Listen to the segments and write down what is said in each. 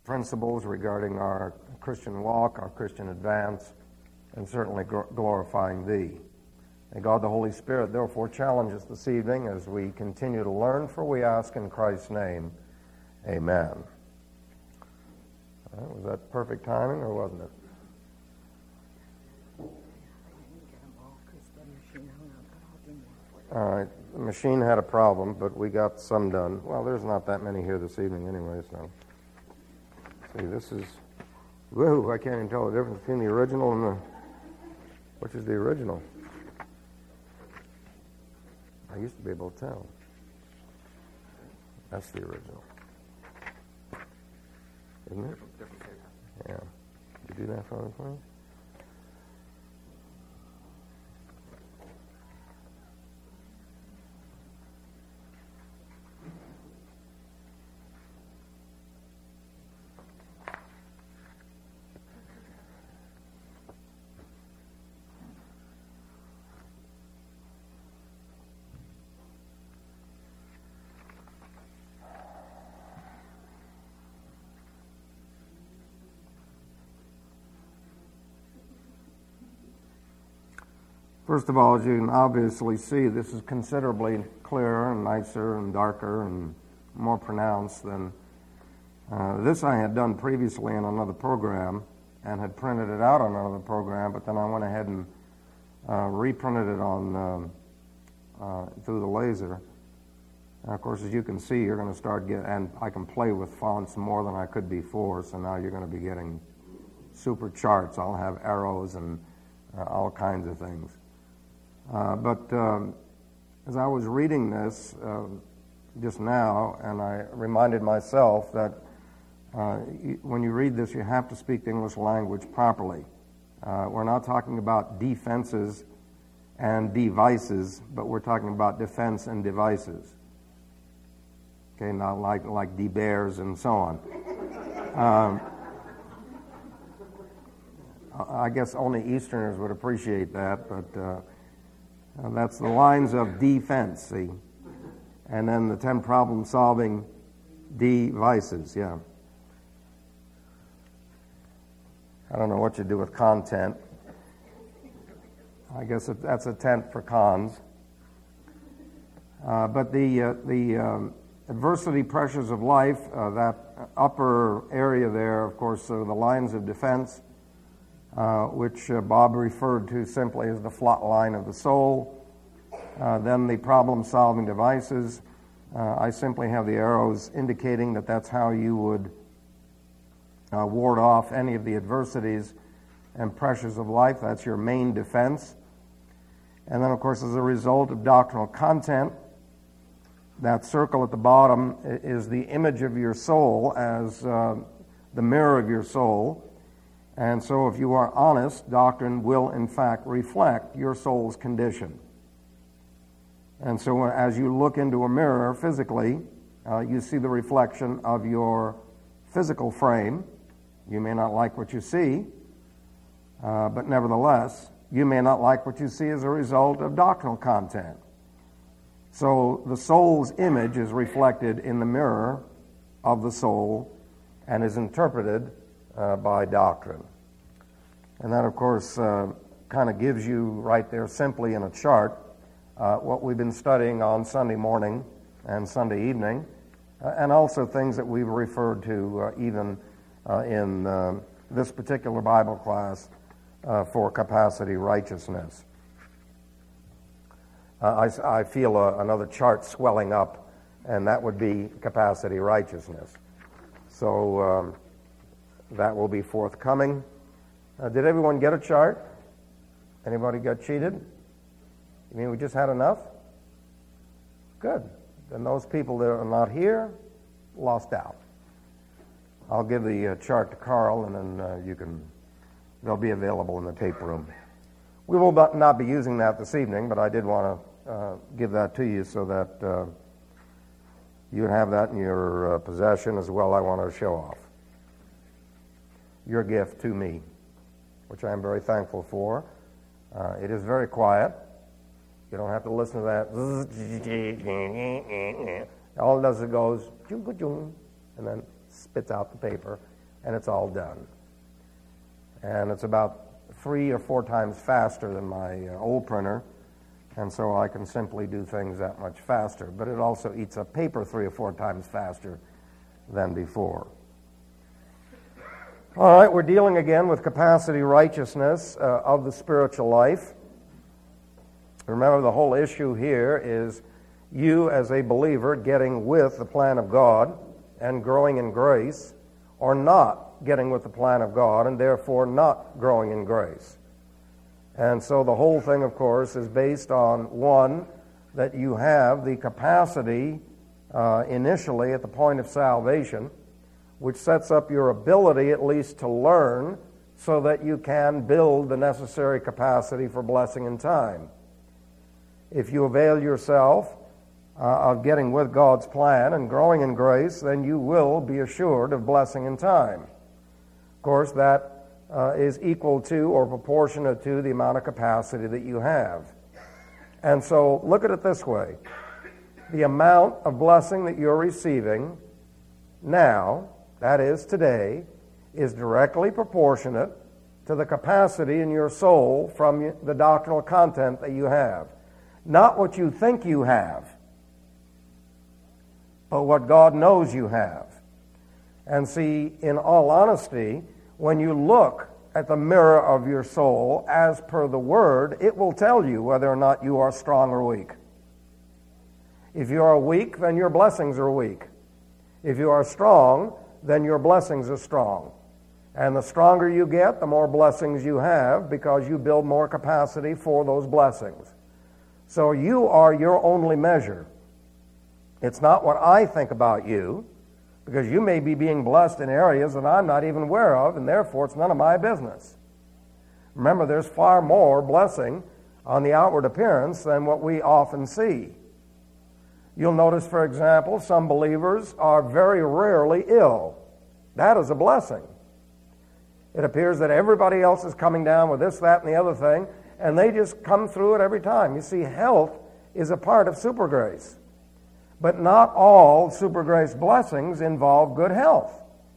principles regarding our Christian walk, our Christian advance, and certainly glorifying Thee. May God the Holy Spirit therefore challenge us this evening as we continue to learn, for we ask in Christ's name, amen. Was that perfect timing, or wasn't it? All right, the machine had a problem, but we got some done. Well, there's not that many here this evening anyway, so. See, this is, whoa, I can't even tell the difference between the original and the, which is the original? I used to be able to tell. That's the original. Isn't it? Different paper. Yeah. Did you do that for me, please? First of all, as you can obviously see, this is considerably clearer and nicer and darker and more pronounced than this I had done previously in another program and had printed it out on another program, but then I went ahead and reprinted it on through the laser. And of course, as you can see, you're going to start getting, and I can play with fonts more than I could before, so now you're going to be getting super charts. I'll have arrows and all kinds of things. But as I was reading this just now, and I reminded myself that when you read this, you have to speak the English language properly. We're not talking about defenses and devices, but we're talking about defense and devices. Okay, not like de-bears and so on. I guess only Easterners would appreciate that, but that's the lines of defense, see? And then the 10 problem-solving devices, yeah. I don't know what you do with content. I guess that's a tent for cons. But the adversity pressures of life, that upper area there, of course, are the lines of defense, which Bob referred to simply as the flat line of the soul. Then the problem-solving devices. I simply have the arrows indicating that that's how you would ward off any of the adversities and pressures of life. That's your main defense. And then, of course, as a result of doctrinal content, that circle at the bottom is the image of your soul as the mirror of your soul. And so if you are honest, doctrine will in fact reflect your soul's condition. And so as you look into a mirror physically, you see the reflection of your physical frame. You may not like what you see, but nevertheless, you may not like what you see as a result of doctrinal content. So the soul's image is reflected in the mirror of the soul and is interpreted by doctrine. And that, of course, kind of gives you right there simply in a chart what we've been studying on Sunday morning and Sunday evening, and also things that we've referred to even in this particular Bible class for capacity righteousness. I feel another chart swelling up, and that would be capacity righteousness. So that will be forthcoming. Did everyone get a chart? Anybody got cheated? You mean we just had enough? Good. Then those people that are not here lost out. I'll give the chart to Carl, and then they'll be available in the tape room. We will not be using that this evening, but I did want to give that to you so that you have that in your possession as well. I want to show off your gift to me, which I am very thankful for. It is very quiet. You don't have to listen to that. All it does is it goes, and then spits out the paper, and it's all done. And it's about 3 or 4 times faster than my old printer, and so I can simply do things that much faster. But it also eats up paper 3 or 4 times faster than before. All right, we're dealing again with capacity righteousness of the spiritual life. Remember, the whole issue here is you as a believer getting with the plan of God and growing in grace, or not getting with the plan of God and therefore not growing in grace. And so the whole thing, of course, is based on, one, that you have the capacity initially at the point of salvation, which sets up your ability at least to learn so that you can build the necessary capacity for blessing in time. If you avail yourself of getting with God's plan and growing in grace, then you will be assured of blessing in time. Of course, that is equal to or proportionate to the amount of capacity that you have. And so look at it this way. The amount of blessing that you're receiving now, that is today, is directly proportionate to the capacity in your soul from the doctrinal content that you have. Not what you think you have, but what God knows you have. And see, in all honesty, when you look at the mirror of your soul as per the Word, it will tell you whether or not you are strong or weak. If you are weak, then your blessings are weak. If you are strong, then your blessings are strong. And the stronger you get, the more blessings you have, because you build more capacity for those blessings. So you are your only measure. It's not what I think about you, because you may be being blessed in areas that I'm not even aware of, and therefore it's none of my business. Remember, there's far more blessing on the outward appearance than what we often see. You'll notice, for example, some believers are very rarely ill. That is a blessing. It appears that everybody else is coming down with this, that, and the other thing, and they just come through it every time. You see, health is a part of super grace. But not all super grace blessings involve good health.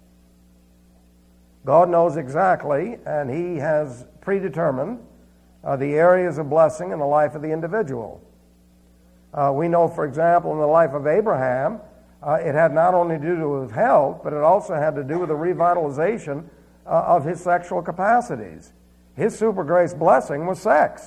God knows exactly, and He has predetermined the areas of blessing in the life of the individual. We know, for example, in the life of Abraham, it had not only to do with health, but it also had to do with the revitalization of his sexual capacities. His super grace blessing was sex.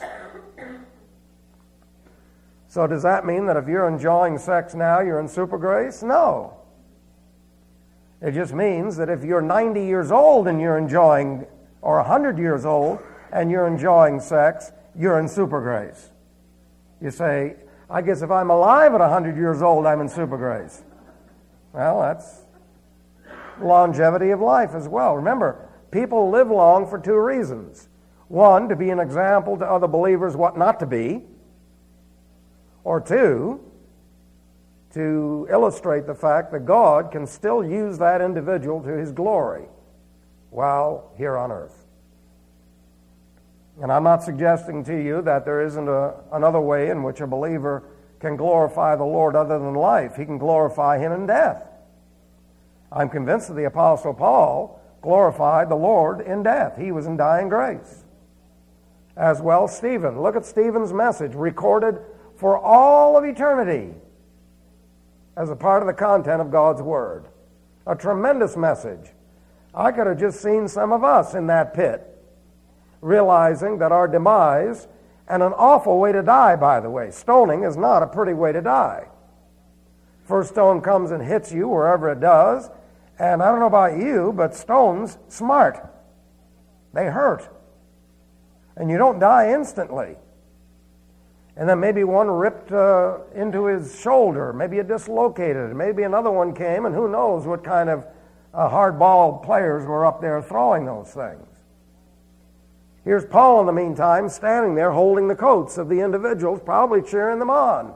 So does that mean that if you're enjoying sex now, you're in super grace? No. It just means that if you're 90 years old and you're enjoying, or 100 years old and you're enjoying sex, you're in super grace. You say, I guess if I'm alive at 100 years old, I'm in super grace. Well, that's longevity of life as well. Remember, people live long for 2 reasons. One, to be an example to other believers what not to be. Or 2, to illustrate the fact that God can still use that individual to His glory while here on earth. And I'm not suggesting to you that there isn't another way in which a believer can glorify the Lord other than life. He can glorify Him in death. I'm convinced that the Apostle Paul glorified the Lord in death. He was in dying grace. As well, Stephen. Look at Stephen's message, recorded for all of eternity as a part of the content of God's Word. A tremendous message. I could have just seen some of us in that pit, realizing that our demise, and an awful way to die, by the way. Stoning is not a pretty way to die. First stone comes and hits you wherever it does, and I don't know about you, but stones smart. They hurt. And you don't die instantly. And then maybe one ripped into his shoulder. Maybe it dislocated. Maybe another one came, and who knows what kind of hardball players were up there throwing those things. Here's Paul, in the meantime, standing there holding the coats of the individuals, probably cheering them on.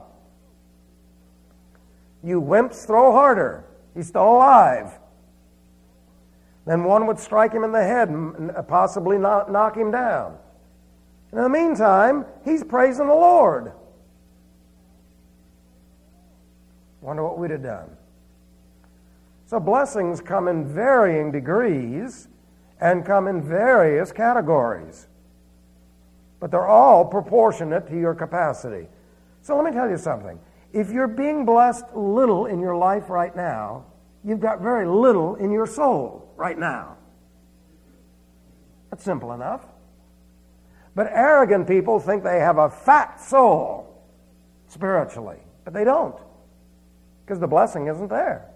You wimps, throw harder. He's still alive. Then one would strike him in the head and possibly knock him down. In the meantime, he's praising the Lord. Wonder what we'd have done. So blessings come in varying degrees and come in various categories. But they're all proportionate to your capacity. So let me tell you something. If you're being blessed little in your life right now, you've got very little in your soul right now. That's simple enough. But arrogant people think they have a fat soul spiritually, but they don't, because the blessing isn't there.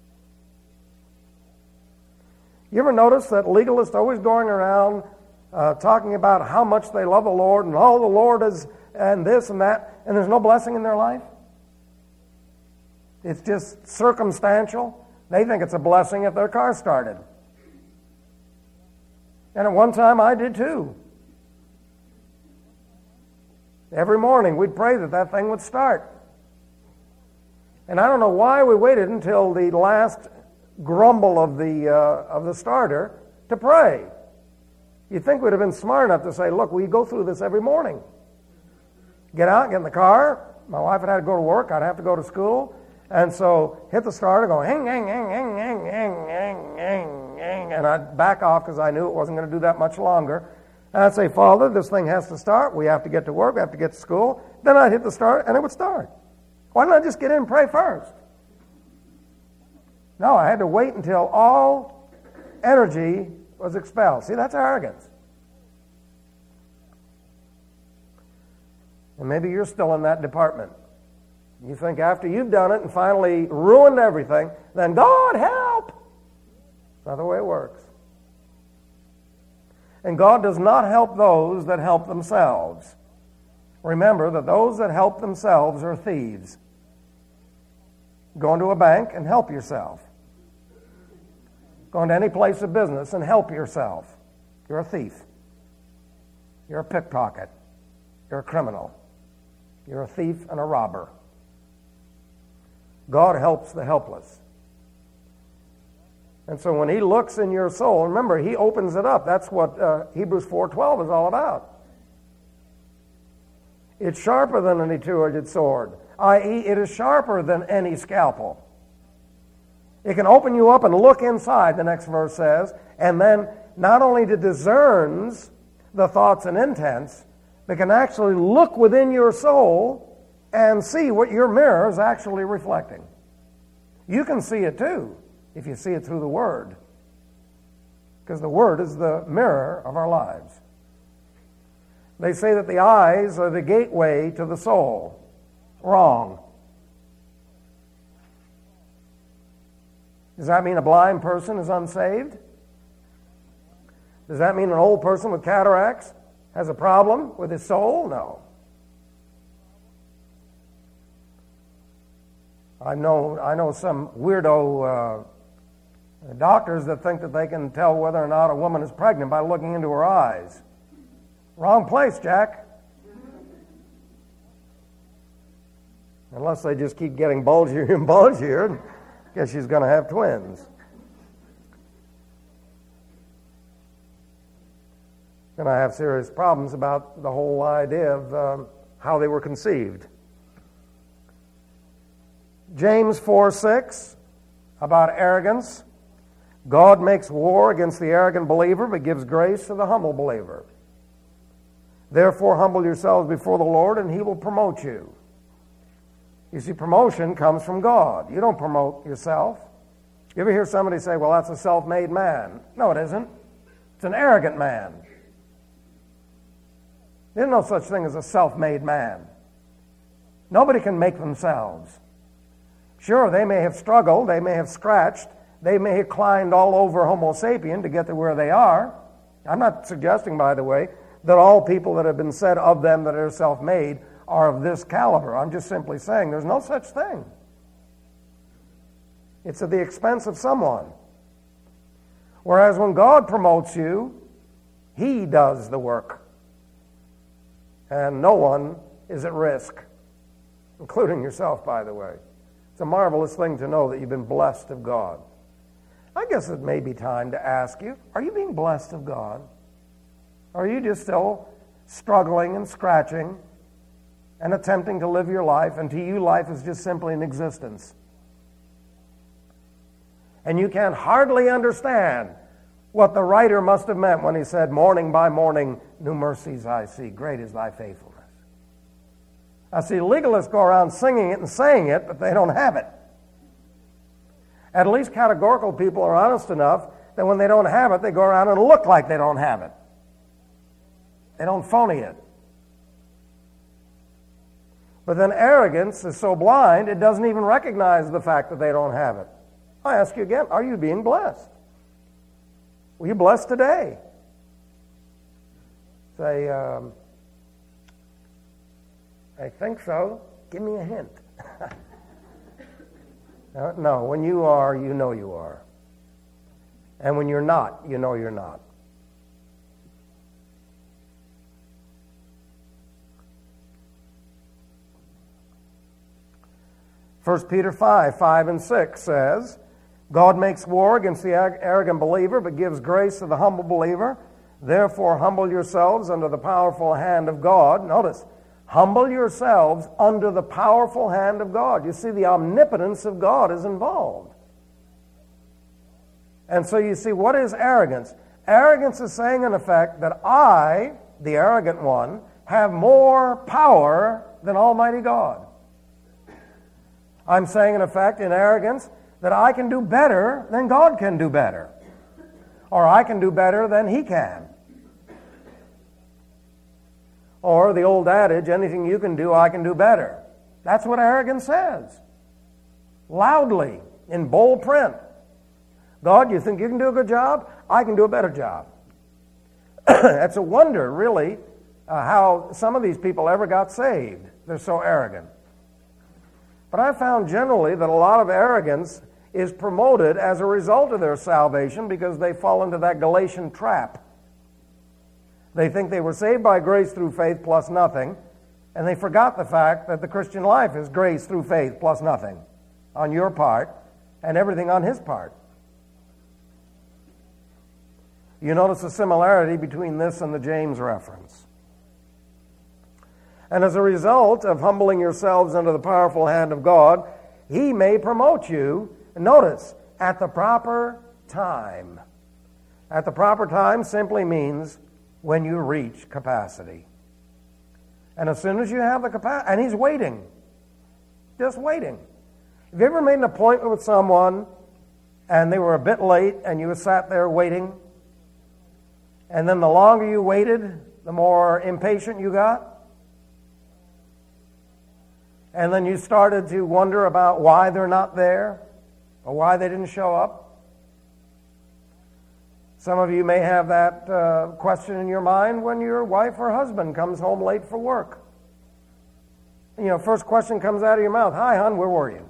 You ever notice that legalists always going around talking about how much they love the Lord and the Lord is and this and that, and there's no blessing in their life? It's just circumstantial. They think it's a blessing if their car started. And at one time I did too. Every morning we'd pray that thing would start. And I don't know why we waited until the last grumble of the starter to pray. You'd think we'd have been smart enough to say, look, we go through this every morning. Get out, get in the car. My wife had to go to work. I'd have to go to school. And so hit the starter, go, hang, hang, hang, hang, hang, hang, hang, hang, hang. And I'd back off because I knew it wasn't going to do that much longer. And I'd say, Father, this thing has to start. We have to get to work. We have to get to school. Then I'd hit the start, and it would start. Why don't I just get in and pray first? No, I had to wait until all energy was expelled. See, that's arrogance. And maybe you're still in that department. You think after you've done it and finally ruined everything, then God help. That's not the way it works. And God does not help those that help themselves. Remember that those that help themselves are thieves. Go into a bank and help yourself. Go into any place of business and help yourself. You're a thief. You're a pickpocket. You're a criminal. You're a thief and a robber. God helps the helpless. And so when he looks in your soul, remember, he opens it up. That's what Hebrews 4:12 is all about. It's sharper than any two-edged sword, i.e., it is sharper than any scalpel. It can open you up and look inside, the next verse says, and then not only it discerns the thoughts and intents, but can actually look within your soul and see what your mirror is actually reflecting. You can see it too, if you see it through the Word, because the Word is the mirror of our lives. They say that the eyes are the gateway to the soul. Wrong. Does that mean a blind person is unsaved? Does that mean an old person with cataracts has a problem with his soul? No. I know some weirdo doctors that think that they can tell whether or not a woman is pregnant by looking into her eyes. Wrong place, Jack. Unless they just keep getting bulgier and bulgier, I guess she's going to have twins. And I have serious problems about the whole idea of how they were conceived. James 4:6, about arrogance. God makes war against the arrogant believer, but gives grace to the humble believer. Therefore, humble yourselves before the Lord, and he will promote you. You see, promotion comes from God. You don't promote yourself. You ever hear somebody say, well, that's a self-made man? No, it isn't. It's an arrogant man. There's no such thing as a self-made man. Nobody can make themselves. Sure, they may have struggled, they may have scratched, they may have climbed all over Homo sapien to get to where they are. I'm not suggesting, by the way, that all people that have been said of them that are self-made are of this caliber. I'm just simply saying there's no such thing. It's at the expense of someone. Whereas when God promotes you, he does the work. And no one is at risk, including yourself, by the way. It's a marvelous thing to know that you've been blessed of God. I guess it may be time to ask you, are you being blessed of God? Or are you just still struggling and scratching and attempting to live your life, and to you life is just simply an existence? And you can hardly understand what the writer must have meant when he said, morning by morning, new mercies I see. Great is thy faithfulness. I see legalists go around singing it and saying it, but they don't have it. At least categorical people are honest enough that when they don't have it, they go around and look like they don't have it. They don't phony it. But then arrogance is so blind, it doesn't even recognize the fact that they don't have it. I ask you again, are you being blessed? Were you blessed today? Say, I think so. Give me a hint. No, when you are, you know you are. And when you're not, you know you're not. First Peter 5 and 6 says, God makes war against the arrogant believer, but gives grace to the humble believer. Therefore, humble yourselves under the powerful hand of God. Notice, humble yourselves under the powerful hand of God. You see, the omnipotence of God is involved. And so you see, what is arrogance? Arrogance is saying, in effect, that I, the arrogant one, have more power than Almighty God. I'm saying, in effect, in arrogance, that I can do better than God can do better. Or I can do better than He can. Or the old adage, anything you can do, I can do better. That's what arrogance says. Loudly, in bold print. God, you think you can do a good job? I can do a better job. It's a wonder, really, how some of these people ever got saved. They're so arrogant. But I found generally that a lot of arrogance is promoted as a result of their salvation because they fall into that Galatian trap. They think they were saved by grace through faith plus nothing, and they forgot the fact that the Christian life is grace through faith plus nothing on your part and everything on His part. You notice a similarity between this and the James reference. And as a result of humbling yourselves under the powerful hand of God, He may promote you, notice, at the proper time. At the proper time simply means when you reach capacity. And as soon as you have the capacity, and He's waiting, just waiting. Have you ever made an appointment with someone and they were a bit late and you sat there waiting? And then the longer you waited, the more impatient you got? And then you started to wonder about why they're not there or why they didn't show up? Some of you may have that question in your mind when your wife or husband comes home late for work. You know, first question comes out of your mouth, "Hi, hon, where were you?"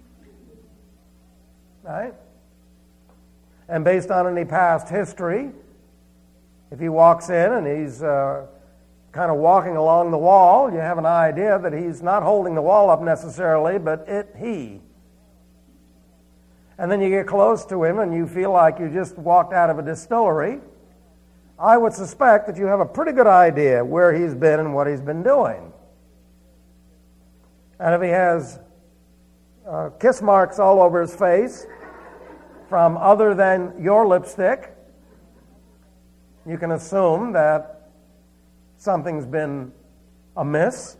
Right? And based on any past history, if he walks in and he's kind of walking along the wall, you have an idea that he's not holding the wall up necessarily, but he. And then you get close to him and you feel like you just walked out of a distillery. I would suspect that you have a pretty good idea where he's been and what he's been doing. And if he has kiss marks all over his face from other than your lipstick, you can assume that something's been amiss.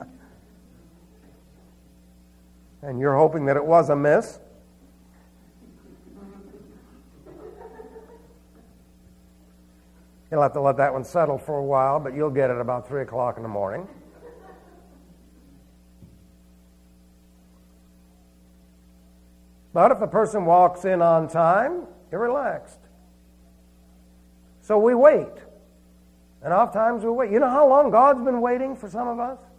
And you're hoping that it was amiss. You'll have to let that one settle for a while, but you'll get it about 3 o'clock in the morning. But if the person walks in on time, you're relaxed. So we wait. And oftentimes we wait. You know how long God's been waiting for some of us?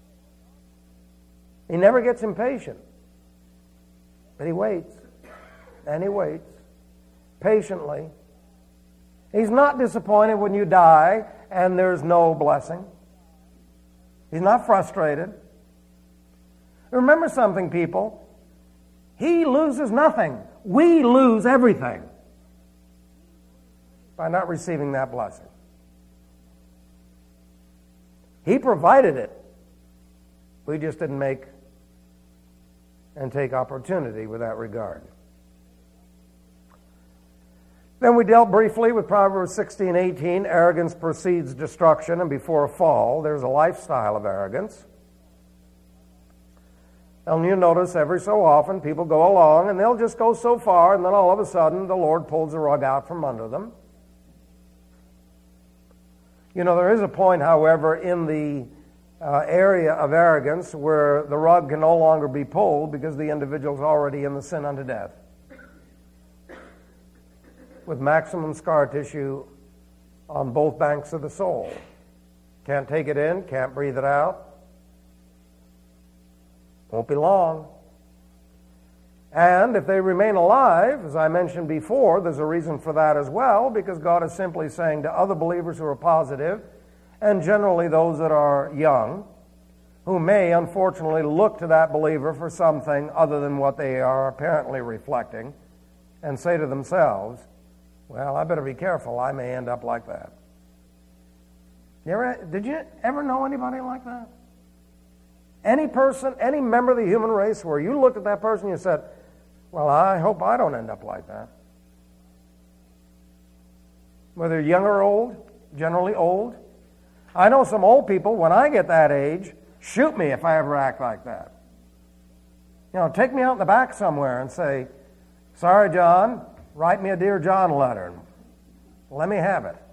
He never gets impatient. But He waits. And He waits. Patiently. He's not disappointed when you die and there's no blessing. He's not frustrated. Remember something, people. He loses nothing. We lose everything by not receiving that blessing. He provided it. We just didn't make and take opportunity with that regard. Then we dealt briefly with Proverbs 16:18. Arrogance precedes destruction, and before a fall, there's a lifestyle of arrogance. And you notice every so often people go along and they'll just go so far, and then all of a sudden the Lord pulls the rug out from under them. You know, there is a point, however, in the area of arrogance where the rug can no longer be pulled because the individual's already in the sin unto death, with maximum scar tissue on both banks of the soul. Can't take it in, can't breathe it out. Won't be long. And if they remain alive, as I mentioned before, there's a reason for that as well, because God is simply saying to other believers who are positive, and generally those that are young, who may unfortunately look to that believer for something other than what they are apparently reflecting, and say to themselves, well, I better be careful, I may end up like that. Did you ever know anybody like that? Any person, any member of the human race where you looked at that person and you said, well, I hope I don't end up like that. Whether young or old, generally old. I know some old people, when I get that age, shoot me if I ever act like that. You know, take me out in the back somewhere and say, sorry, John, write me a Dear John letter. Let me have it.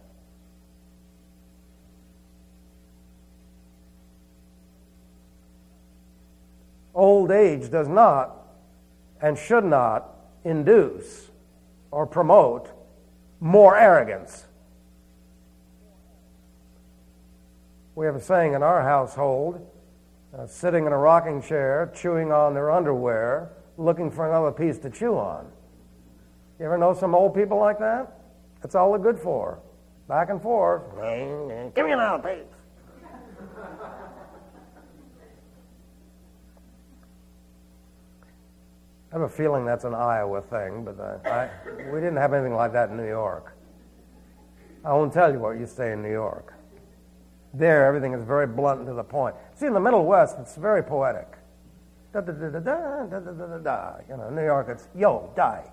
Old age does not and should not induce or promote more arrogance. We have a saying in our household, sitting in a rocking chair, chewing on their underwear, looking for another piece to chew on. You ever know some old people like that? That's all they're good for. Back and forth. Give me another piece. I have a feeling that's an Iowa thing, but we didn't have anything like that in New York. I won't tell you what you say in New York. There, everything is very blunt and to the point. See, in the Middle West, it's very poetic. Da-da-da-da-da, you know, in New York, it's, yo, die.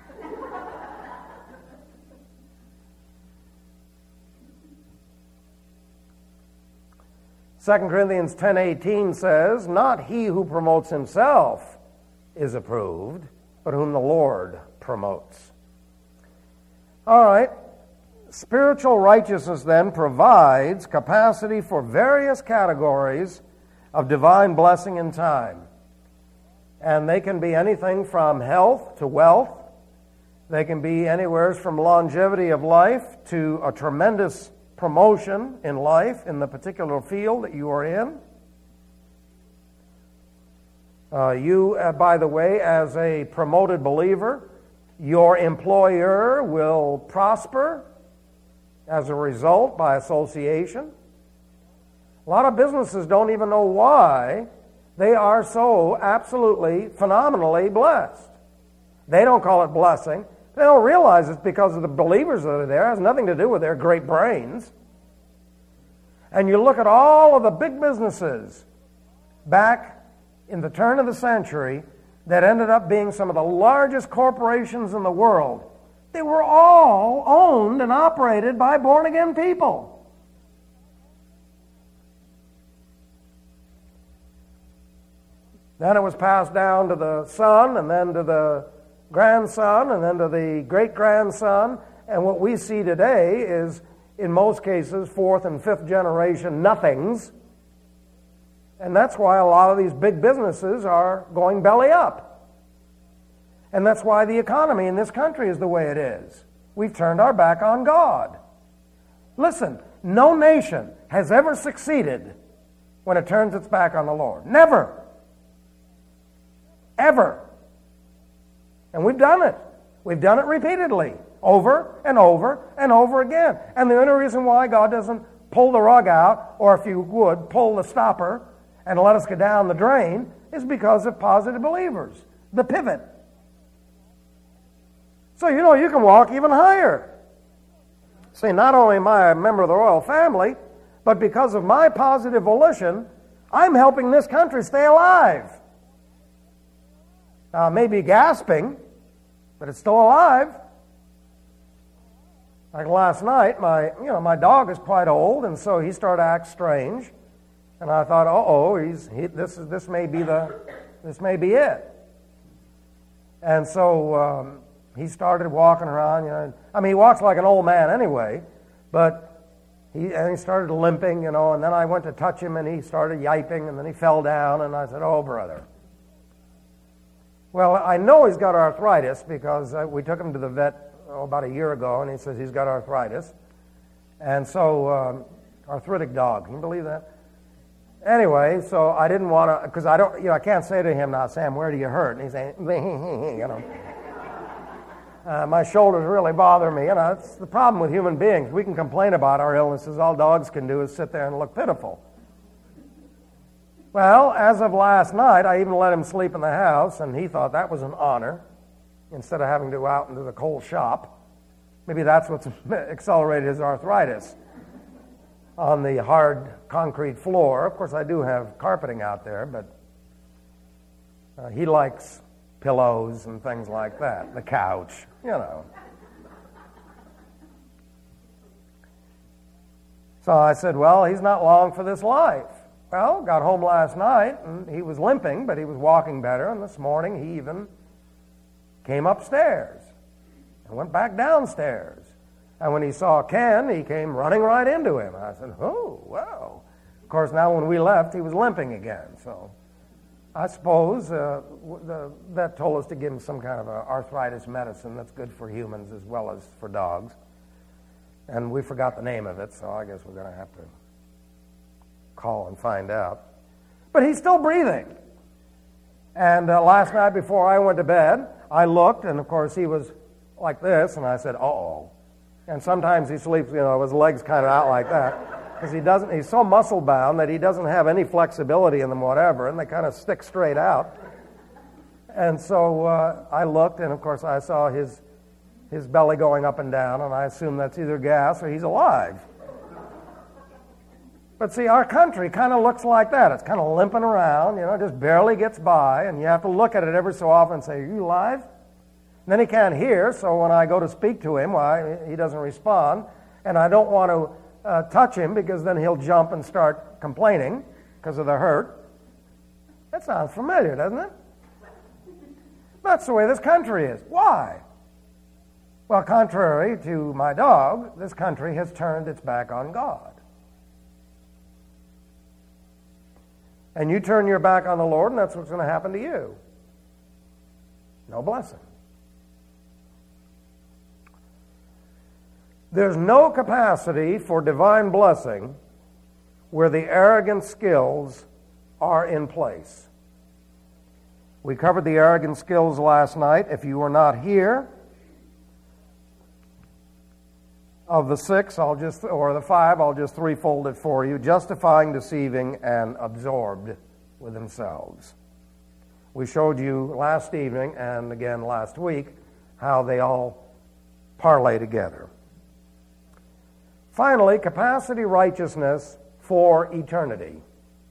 Second Corinthians 10:18 says, not he who promotes himself is approved, but whom the Lord promotes. All right. Spiritual righteousness then provides capacity for various categories of divine blessing in time. And they can be anything from health to wealth. They can be anywhere from longevity of life to a tremendous promotion in life in the particular field that you are in. By the way, as a promoted believer, your employer will prosper as a result by association. A lot of businesses don't even know why they are so absolutely, phenomenally blessed. They don't call it blessing. They don't realize it's because of the believers that are there. It has nothing to do with their great brains. And you look at all of the big businesses back in the turn of the century that ended up being some of the largest corporations in the world. They were all owned and operated by born-again people. Then it was passed down to the son, and then to the grandson, and then to the great-grandson. And what we see today is, in most cases, fourth and fifth generation nothings. And that's why a lot of these big businesses are going belly up. And that's why the economy in this country is the way it is. We've turned our back on God. Listen, no nation has ever succeeded when it turns its back on the Lord. Never. Ever. And we've done it. We've done it repeatedly, over and over and over again. And the only reason why God doesn't pull the rug out, or if you would, pull the stopper and let us go down the drain, is because of positive believers. The pivot. So, you know, you can walk even higher. See, not only am I a member of the royal family, but because of my positive volition, I'm helping this country stay alive. Now, it may be gasping, but it's still alive. Like last night, my dog is quite old, and so he started to act strange, and I thought, this may be it. And so he started walking around. He walks like an old man anyway, but he started limping, and then I went to touch him, and he started yiping, and then he fell down, and I said, "Oh, brother." Well, I know he's got arthritis because we took him to the vet about a year ago, and he says he's got arthritis. And so, arthritic dog, can you believe that? Anyway, so I didn't want to, because I can't say to him now, "Sam, where do you hurt?" And he's saying, my shoulders really bother me. It's the problem with human beings. We can complain about our illnesses. All dogs can do is sit there and look pitiful. Well, as of last night, I even let him sleep in the house, and he thought that was an honor, instead of having to go out into the cold shop. Maybe that's what's accelerated his arthritis. On the hard concrete floor. Of course, I do have carpeting out there, but he likes pillows and things like that. The couch, So I said, well, he's not long for this life. Well, got home last night, and he was limping, but he was walking better, and this morning he even came upstairs and went back downstairs. And when he saw Ken, he came running right into him. I said, "Oh, wow." Of course, now when we left, he was limping again. So I suppose the vet told us to give him some kind of a arthritis medicine that's good for humans as well as for dogs. And we forgot the name of it, so I guess we're going to have to call and find out. But he's still breathing. And last night before I went to bed, I looked, and of course he was like this, and I said, "Uh-oh." And sometimes he sleeps, with his legs kind of out like that, because he's so muscle bound that he doesn't have any flexibility in them whatever, and they kind of stick straight out. And so I looked, and of course I saw his belly going up and down, and I assume that's either gas or he's alive. But see, our country kind of looks like that. It's kind of limping around, just barely gets by, and you have to look at it every so often and say, "Are you alive?" And then he can't hear, so when I go to speak to him, he doesn't respond, and I don't want to touch him because then he'll jump and start complaining because of the hurt. That sounds familiar, doesn't it? That's the way this country is. Why? Well, contrary to my dog, this country has turned its back on God. And you turn your back on the Lord, and that's what's going to happen to you. No blessing. There's no capacity for divine blessing where the arrogant skills are in place. We covered the arrogant skills last night. If you were not here, of the 6, or the 5, I'll just threefold it for you: justifying, deceiving, and absorbed with themselves. We showed you last evening and again last week how they all parlay together. Finally, capacity righteousness for eternity.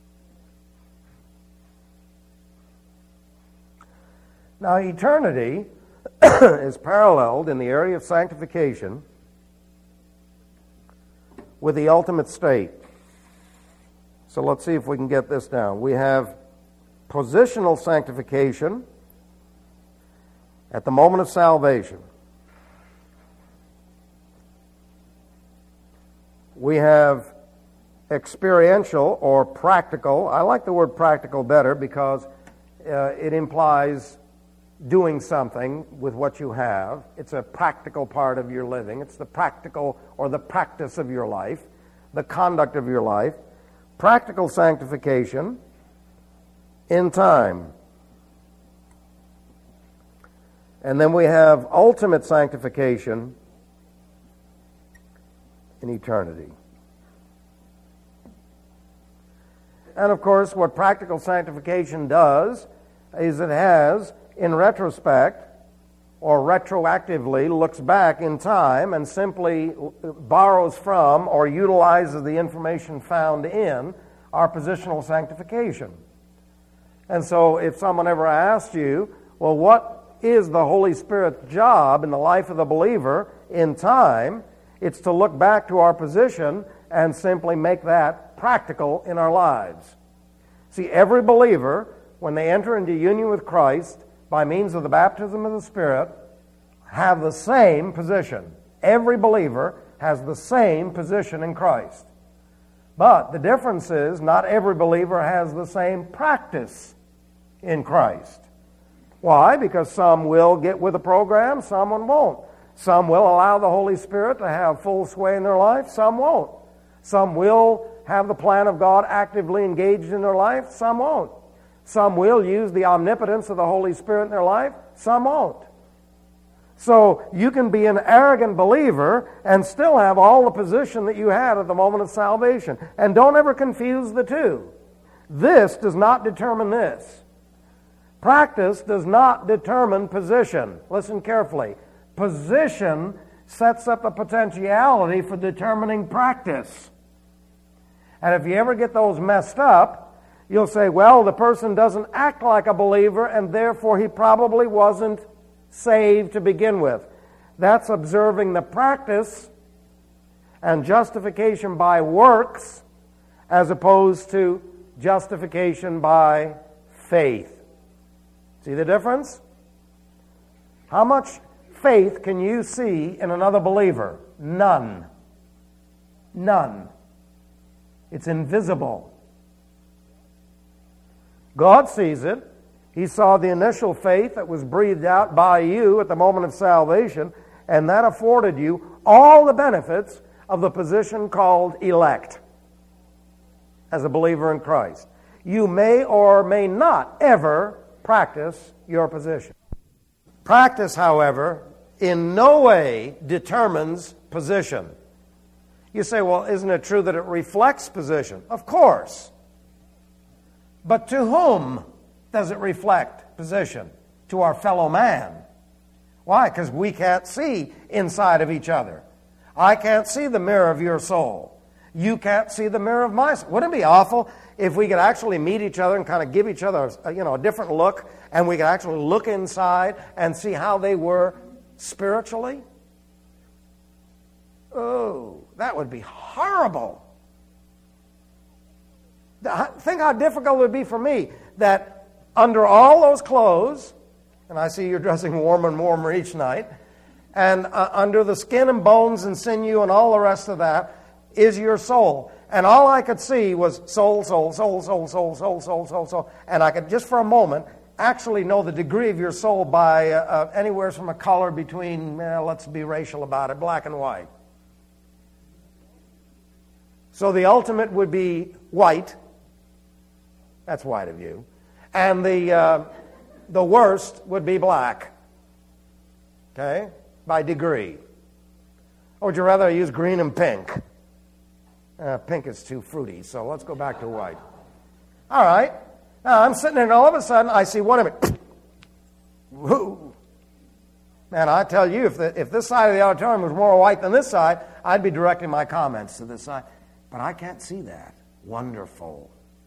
Now, eternity is paralleled in the area of sanctification with the ultimate state. So let's see if we can get this down. We have positional sanctification at the moment of salvation. We have experiential or practical. I like the word practical better because it implies doing something with what you have. It's a practical part of your living. It's the practical or the practice of your life, the conduct of your life. Practical sanctification in time. And then we have ultimate sanctification in eternity. And of course, what practical sanctification does is it has, in retrospect, or retroactively looks back in time and simply borrows from or utilizes the information found in our positional sanctification. And so if someone ever asked you, well, what is the Holy Spirit's job in the life of the believer in time? It's to look back to our position and simply make that practical in our lives. See, every believer, when they enter into union with Christ by means of the baptism of the Spirit, have the same position. Every believer has the same position in Christ. But the difference is not every believer has the same practice in Christ. Why? Because some will get with the program, some won't. Some will allow the Holy Spirit to have full sway in their life, some won't. Some will have the plan of God actively engaged in their life, some won't. Some will use the omnipotence of the Holy Spirit in their life, some won't. So you can be an arrogant believer and still have all the position that you had at the moment of salvation. And don't ever confuse the two. This does not determine this. Practice does not determine position. Listen carefully. Position sets up a potentiality for determining practice. And if you ever get those messed up, you'll say, well, the person doesn't act like a believer and therefore he probably wasn't saved to begin with. That's observing the practice and justification by works as opposed to justification by faith. See the difference? How much faith can you see in another believer? None. None. It's invisible. God sees it. He saw the initial faith that was breathed out by you at the moment of salvation, and that afforded you all the benefits of the position called elect as a believer in Christ. You may or may not ever practice your position. Practice, however, in no way determines position. You say, well, isn't it true that it reflects position? Of course. But to whom does it reflect position? To our fellow man. Why? Because we can't see inside of each other. I can't see the mirror of your soul. You can't see the mirror of my soul. Wouldn't it be awful if we could actually meet each other and kind of give each other a different look, and we could actually look inside and see how they were spiritually? Oh, that would be horrible. Think how difficult it would be for me that under all those clothes, and I see you're dressing warmer and warmer each night, and under the skin and bones and sinew and all the rest of that is your soul. And all I could see was soul, soul, soul, soul, soul, soul, soul, soul, soul. And I could just for a moment actually know the degree of your soul by anywhere from a color between, let's be racial about it, black and white. So the ultimate would be white. That's white of you. And the worst would be black. Okay? By degree. Or would you rather use green and pink? Pink is too fruity, so let's go back to white. All right. Now I'm sitting there and all of a sudden I see one of it. Whoo. Man, I tell you, if this side of the auditorium was more white than this side, I'd be directing my comments to this side. But I can't see that. Wonderful.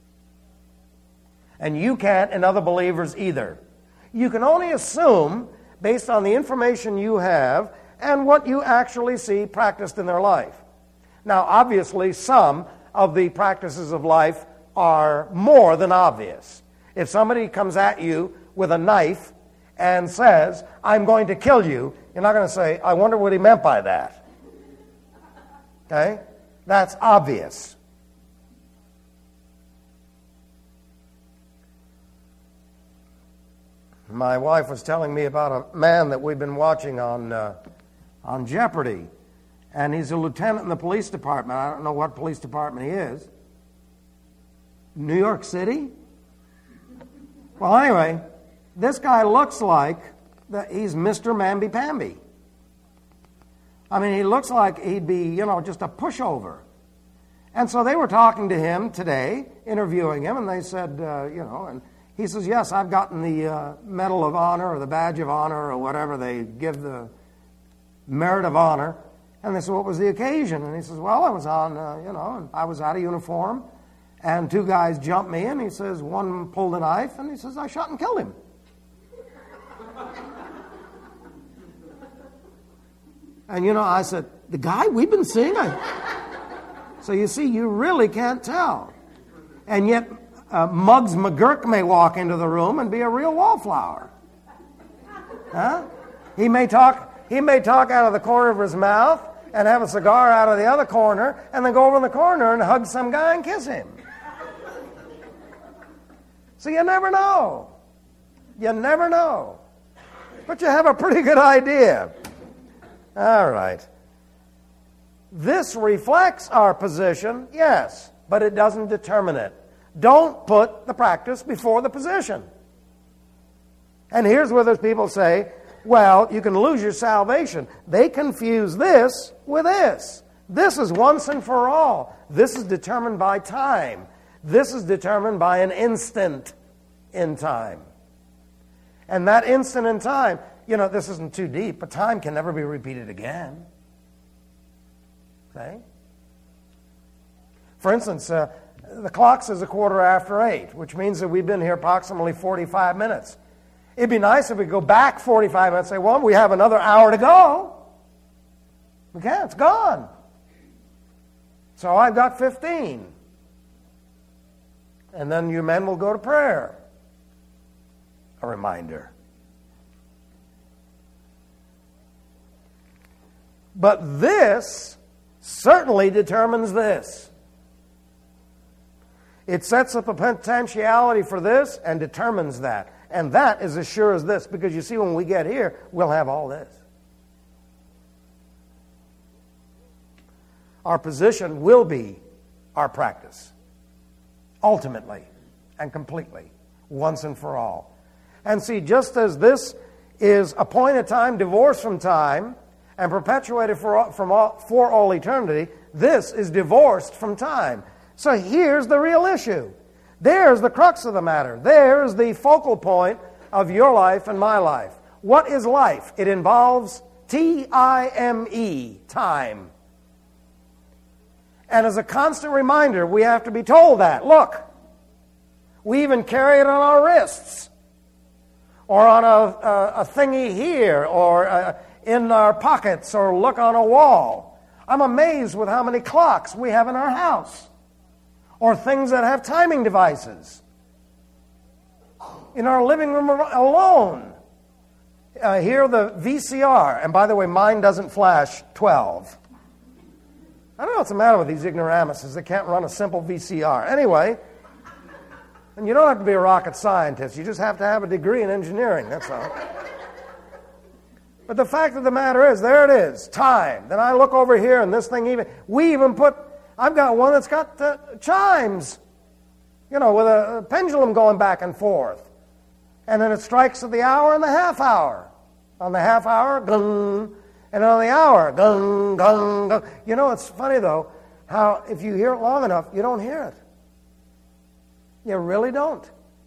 And you can't in other believers either. You can only assume, based on the information you have and what you actually see practiced in their life. Now, obviously, some of the practices of life are more than obvious. If somebody comes at you with a knife and says, I'm going to kill you, you're not going to say, I wonder what he meant by that. Okay? That's obvious. My wife was telling me about a man that we've been watching on Jeopardy. And he's a lieutenant in the police department. I don't know what police department he is. New York City? Well, anyway, this guy looks like he's Mr. Mamby-Pamby. I mean, he looks like he'd be, just a pushover. And so they were talking to him today, interviewing him, and they said, and he says, yes, I've gotten the Medal of Honor or the Badge of Honor or whatever they give the Merit of Honor. And they said, what was the occasion? And he says, well, I was on, and I was out of uniform, and two guys jumped me, and he says, one pulled a knife, and he says, I shot and killed him. And I said, the guy we've been seeing? So you see, you really can't tell. And yet, Muggs McGurk may walk into the room and be a real wallflower. Huh? He may talk out of the corner of his mouth and have a cigar out of the other corner and then go over in the corner and hug some guy and kiss him. So you never know. You never know. But you have a pretty good idea. All right. This reflects our position, yes, but it doesn't determine it. Don't put the practice before the position. And here's where those people say, well, you can lose your salvation. They confuse this with this. This is once and for all. This is determined by time. This is determined by an instant in time. And that instant in time, this isn't too deep, but time can never be repeated again. Okay? For instance, the clock says 8:15, which means that we've been here approximately 45 minutes. It'd be nice if we go back 45 minutes and say, well, we have another hour to go. We can't, it's gone. So I've got 15. And then you men will go to prayer. A reminder. But this certainly determines this. It sets up a potentiality for this and determines that. And that is as sure as this, because you see, when we get here, we'll have all this. Our position will be our practice, ultimately and completely, once and for all. And see, just as this is appointed time, divorced from time, and perpetuated for all eternity, this is divorced from time. So here's the real issue. There's the crux of the matter. There's the focal point of your life and my life. What is life? It involves T-I-M-E, time. And as a constant reminder, we have to be told that. Look, we even carry it on our wrists, or on a thingy here, or in our pockets, or look on a wall. I'm amazed with how many clocks we have in our house, or things that have timing devices. In our living room alone, here the VCR, and by the way, mine doesn't flash 12. I don't know what's the matter with these ignoramuses that can't run a simple VCR. Anyway, and you don't have to be a rocket scientist. You just have to have a degree in engineering, that's all. But the fact of the matter is, there it is, time. Then I look over here, and this thing I've got one that's got chimes, with a pendulum going back and forth. And then it strikes at the hour and the half hour. On the half hour, gung, and on the hour, gung, gung, gung. It's funny, though, how if you hear it long enough, you don't hear it. You really don't.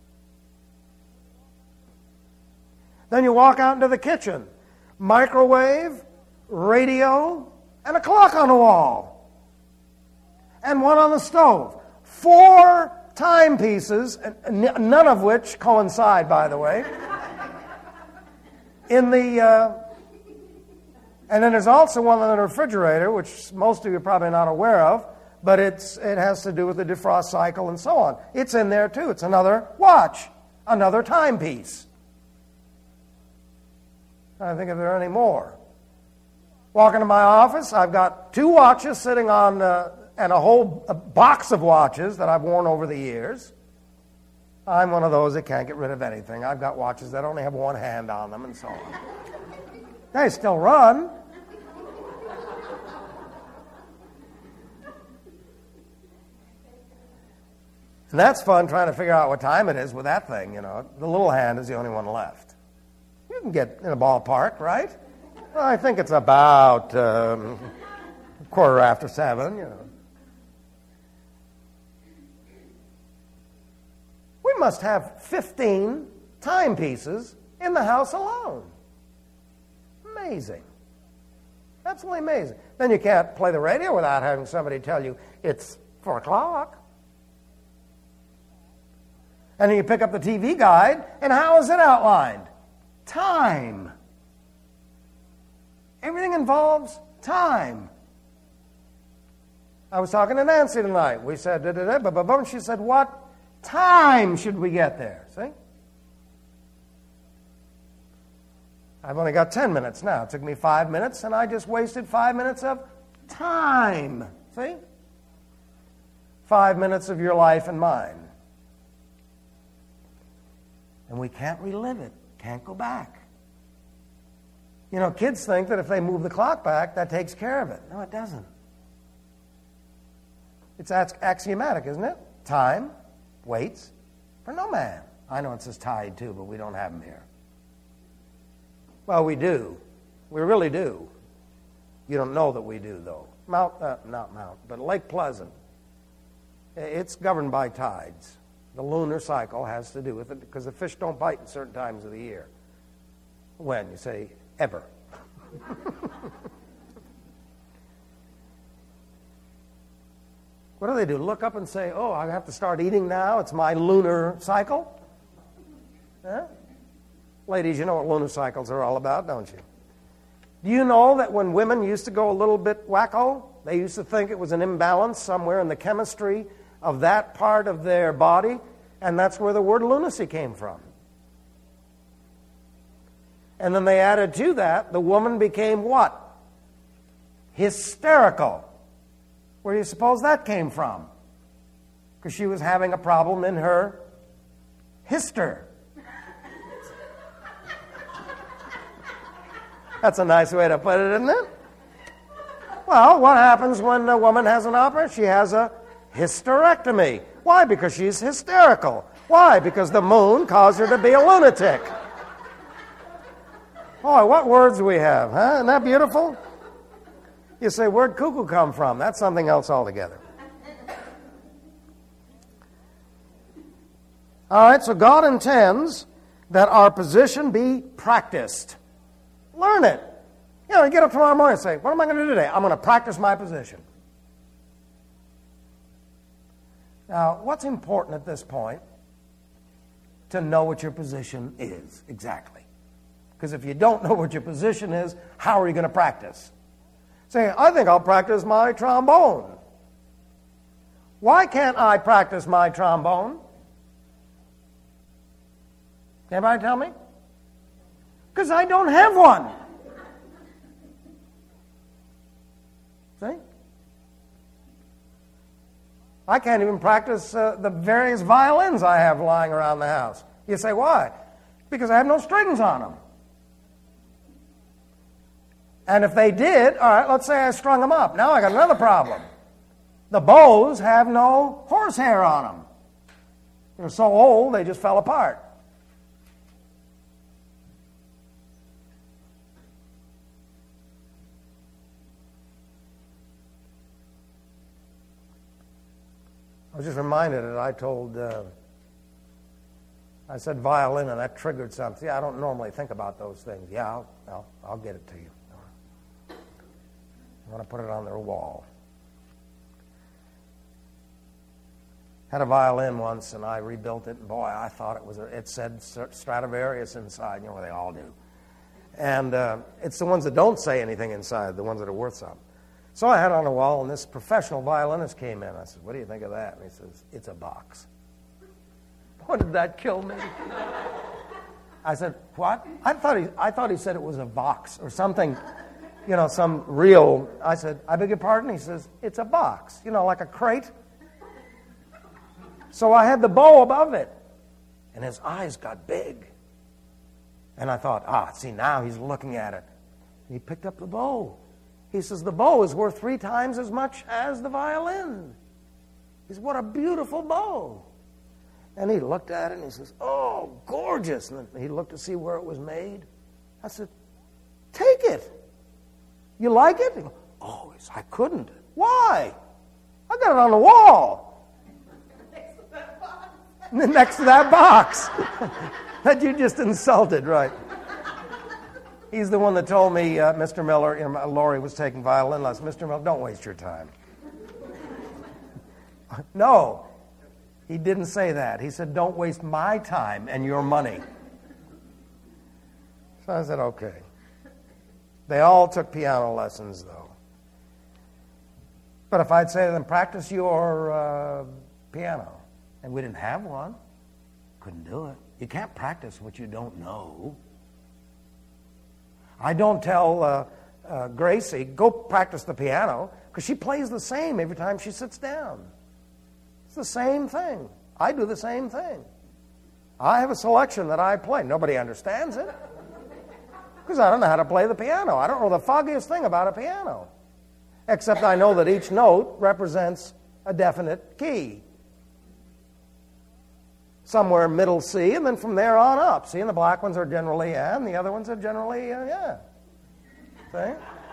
Then you walk out into the kitchen. Microwave, radio, and a clock on the wall. And one on the stove. 4 timepieces, none of which coincide, by the way. And then there's also one on the refrigerator, which most of you are probably not aware of, but it has to do with the defrost cycle and so on. It's in there too. It's another watch, another timepiece. I don't think if there are any more. Walk into my office, I've got 2 watches sitting on, and a box of watches that I've worn over the years. I'm one of those that can't get rid of anything. I've got watches that only have one hand on them and so on. They still run. And that's fun, trying to figure out what time it is with that thing, The little hand is the only one left. You can get in a ballpark, right? Well, I think it's about 7:15, We must have 15 timepieces in the house alone. Amazing. Absolutely amazing. Then you can't play the radio without having somebody tell you it's 4 o'clock. And then you pick up the TV guide, and how is it outlined? Time. Everything involves time. I was talking to Nancy tonight. We said, and she said, what time should we get there? See? I've only got 10 minutes now. It took me 5 minutes, and I just wasted 5 minutes of time. See? 5 minutes of your life and mine. And we can't relive it. Can't go back. You know, kids think that if they move the clock back, that takes care of it. No, it doesn't. It's axiomatic, isn't it? Time waits for no man. I know it says tide, too, but we don't have them here. Well, we do. We really do. You don't know that we do, though. But Lake Pleasant, it's governed by tides. The lunar cycle has to do with it because the fish don't bite in certain times of the year. When? You say, ever. What do? Look up and say, oh, I have to start eating now? It's my lunar cycle? Huh? Ladies, you know what lunar cycles are all about, don't you? Do you know that when women used to go a little bit wacko, they used to think it was an imbalance somewhere in the chemistry of that part of their body, and that's where the word lunacy came from. And then they added to that, the woman became what? Hysterical. Where do you suppose that came from? Because she was having a problem in her hyster. That's a nice way to put it, isn't it? Well, what happens when a woman has an operation? She has a hysterectomy. Why? Because she's hysterical. Why? Because the moon caused her to be a lunatic. Boy, what words we have, huh? Isn't that beautiful? You say, where'd cuckoo come from? That's something else altogether. All right, so God intends that our position be practiced. Learn it. You know, you get up tomorrow morning and say, what am I going to do today? I'm going to practice my position. Now, what's important at this point? To know what your position is, exactly. Because if you don't know what your position is, how are you going to practice? Say, I think I'll practice my trombone. Why can't I practice my trombone? Anybody tell me? Because I don't have one. See? I can't even practice the various violins I have lying around the house. You say, why? Because I have no strings on them. And if they did, all right, let's say I strung them up. Now I got another problem. The bows have no horsehair on them. They're so old, they just fell apart. I was just reminded that I said violin, and that triggered something. Yeah, I don't normally think about those things. Yeah, I'll get it to you. I want to put it on their wall. Had a violin once, and I rebuilt it, and boy, I thought it said Stradivarius inside. You know what they all do. And it's the ones that don't say anything inside, the ones that are worth something. So I had it on the wall, and this professional violinist came in. I said, what do you think of that? And he says, it's a box. Boy, did that kill me. I said, what? I thought he said it was a box or something, you know, some real. I said, I beg your pardon? He says, it's a box, you know, like a crate. So I had the bow above it, and his eyes got big. And I thought, see, now he's looking at it. And he picked up the bow. He says, the bow is worth 3 times as much as the violin. He says, what a beautiful bow. And he looked at it, and he says, oh, gorgeous. And then he looked to see where it was made. I said, take it. You like it? He goes, oh, I couldn't. Why? I got it on the wall. Next to that box. That you just insulted, right? He's the one that told me, Mr. Miller, Lori was taking violin lessons. Mr. Miller, don't waste your time. No, he didn't say that. He said, don't waste my time and your money. So I said, okay. They all took piano lessons, though. But if I'd say to them, practice your piano, and we didn't have one, couldn't do it. You can't practice what you don't know. I don't tell Gracie, go practice the piano, because she plays the same every time she sits down. It's the same thing. I do the same thing. I have a selection that I play. Nobody understands it, because I don't know how to play the piano. I don't know the foggiest thing about a piano, except I know that each note represents a definite key. Somewhere middle C, and then from there on up. See, and the black ones are generally and the other ones are generally yeah. See?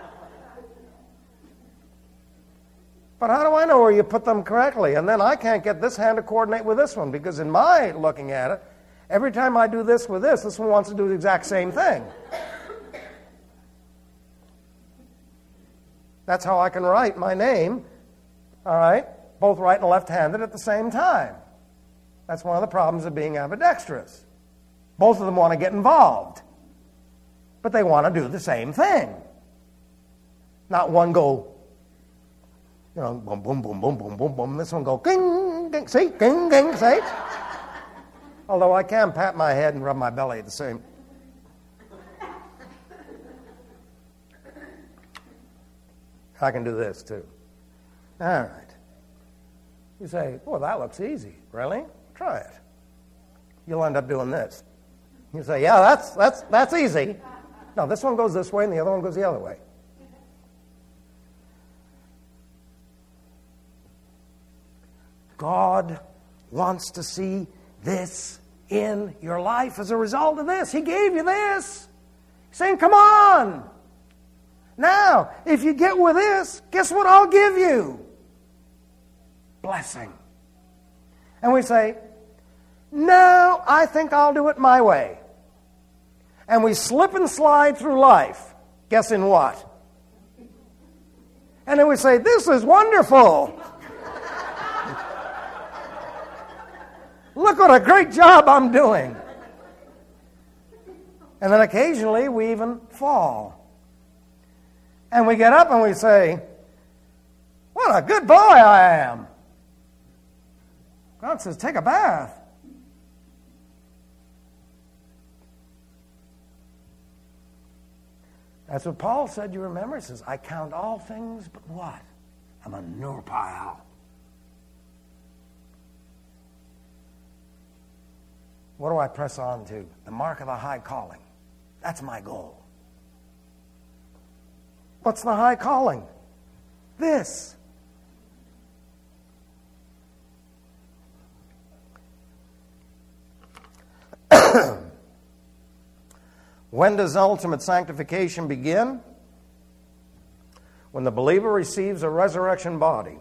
But how do I know where you put them correctly? And then I can't get this hand to coordinate with this one, because in my looking at it, every time I do this with this one wants to do the exact same thing. That's how I can write my name, all right, both right and left-handed at the same time. That's one of the problems of being ambidextrous. Both of them want to get involved, but they want to do the same thing. Not one go, boom, boom, boom, boom, boom, boom, boom. This one go, ging, ging, see, ging, ging, see? Although I can pat my head and rub my belly at the same. I can do this too. All right. You say, well, that looks easy. Really? Try it. You'll end up doing this. You say, yeah, that's easy. No, this one goes this way and the other one goes the other way. God wants to see this in your life as a result of this. He gave you this. He's saying, come on. Now, if you get with this, guess what I'll give you? Blessing. And we say, no, I think I'll do it my way. And we slip and slide through life. Guessing what? And then we say, this is wonderful. Look what a great job I'm doing. And then occasionally we even fall. And we get up and we say, what a good boy I am. God says, take a bath. That's what Paul said, you remember? He says, I count all things but what? I'm a nurpile. What do I press on to? The mark of the high calling. That's my goal. What's the high calling? This. When does ultimate sanctification begin? When the believer receives a resurrection body.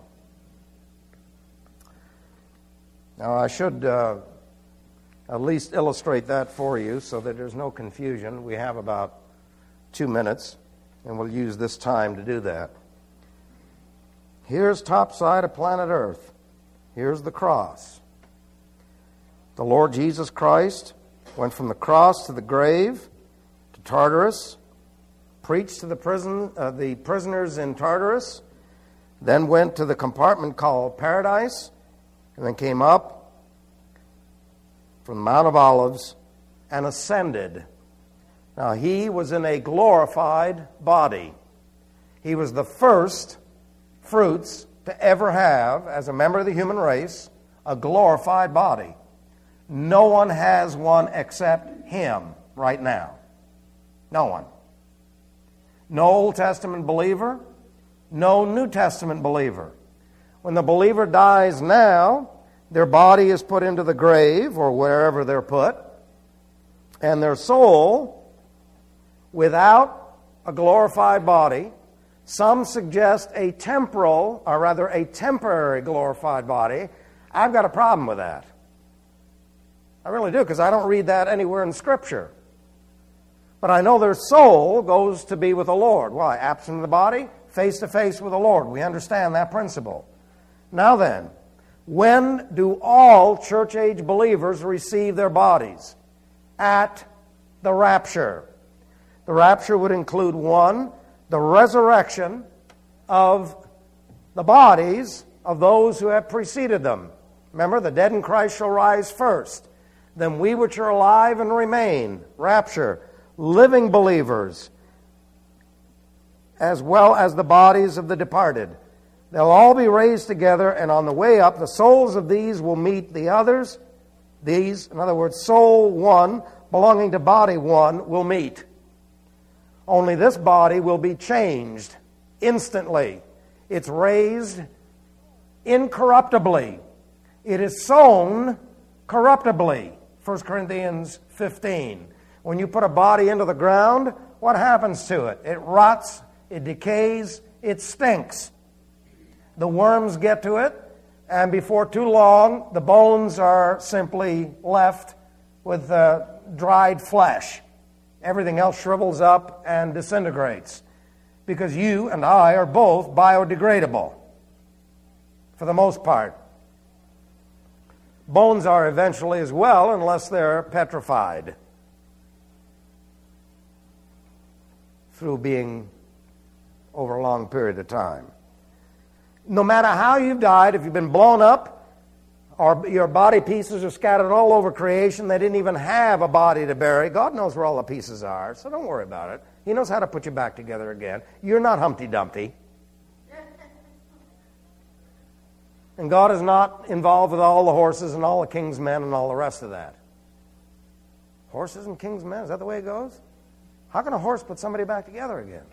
Now, I should at least illustrate that for you so that there's no confusion. We have about 2 minutes, and we'll use this time to do that. Here's top side of planet Earth. Here's the cross. The Lord Jesus Christ went from the cross to the grave, to Tartarus, preached to the prisoners in Tartarus, then went to the compartment called Paradise, and then came up from the Mount of Olives and ascended. Now, he was in a glorified body. He was the first fruits to ever have, as a member of the human race, a glorified body. No one has one except him right now. No one. No Old Testament believer, no New Testament believer. When the believer dies now, their body is put into the grave or wherever they're put, and their soul, without a glorified body, some suggest a temporal, or rather a temporary glorified body. I've got a problem with that. I really do, because I don't read that anywhere in Scripture. But I know their soul goes to be with the Lord. Why? Absent of the body, face to face with the Lord. We understand that principle. Now then, when do all church-age believers receive their bodies? At the rapture. The rapture would include, one, the resurrection of the bodies of those who have preceded them. Remember, the dead in Christ shall rise first. Then we which are alive and remain, rapture, living believers, as well as the bodies of the departed. They'll all be raised together, and on the way up, the souls of these will meet the others. These, in other words, soul one belonging to body one, will meet. Only this body will be changed instantly. It's raised incorruptibly. It is sown corruptibly. 1 Corinthians 15. When you put a body into the ground, what happens to it? It rots, it decays, it stinks. The worms get to it, and before too long, the bones are simply left with dried flesh. Everything else shrivels up and disintegrates, because you and I are both biodegradable, for the most part. Bones are eventually as well, unless they're petrified through being over a long period of time. No matter how you've died, if you've been blown up or your body pieces are scattered all over creation, they didn't even have a body to bury. God knows where all the pieces are, so don't worry about it. He knows how to put you back together again. You're not Humpty Dumpty. And God is not involved with all the horses and all the king's men and all the rest of that. Horses and king's men, is that the way it goes? How can a horse put somebody back together again?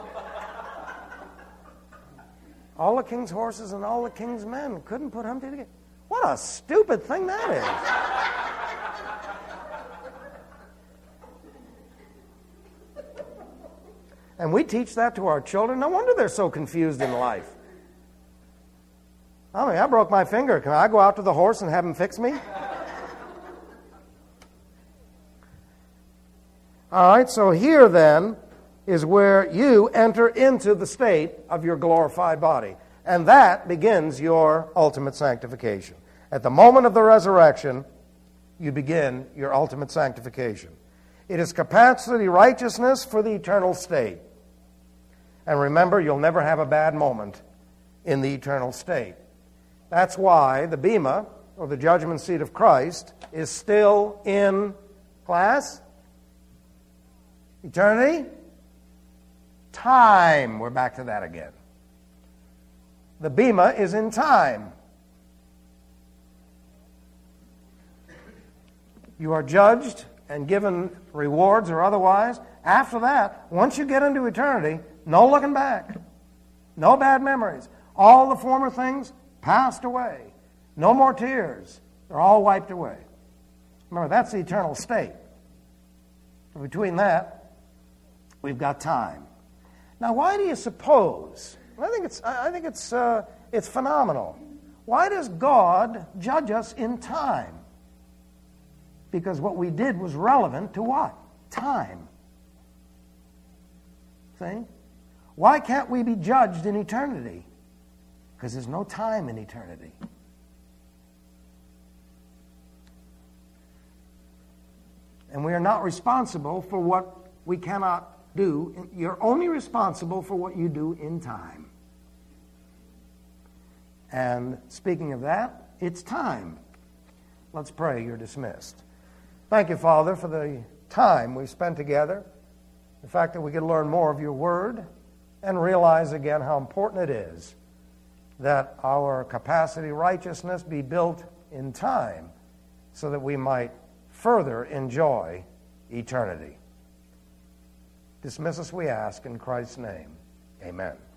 All the king's horses and all the king's men couldn't put Humpty together. What a stupid thing that is. And we teach that to our children. No wonder they're so confused in life. I mean, I broke my finger. Can I go out to the horse and have him fix me? All right, so here then is where you enter into the state of your glorified body. And that begins your ultimate sanctification. At the moment of the resurrection, you begin your ultimate sanctification. It is capacity righteousness for the eternal state. And remember, you'll never have a bad moment in the eternal state. That's why the Bema, or the judgment seat of Christ, is still in class. Eternity. Time. We're back to that again. The Bema is in time. You are judged and given rewards or otherwise. After that, once you get into eternity, no looking back. No bad memories. All the former things passed away. No more tears. They're all wiped away. Remember, that's the eternal state. Between that, we've got time. Now, why do you suppose? I think it's phenomenal. Why does God judge us in time? Because what we did was relevant to what? Time. See? Why can't we be judged in eternity? Because there's no time in eternity. And we are not responsible for what we cannot do. You're only responsible for what you do in time. And speaking of that, it's time. Let's pray. You're dismissed. Thank you, Father, for the time we've spent together, the fact that we could learn more of your word, and realize again how important it is that our capacity righteousness be built in time so that we might further enjoy eternity. Dismiss us, we ask, in Christ's name. Amen.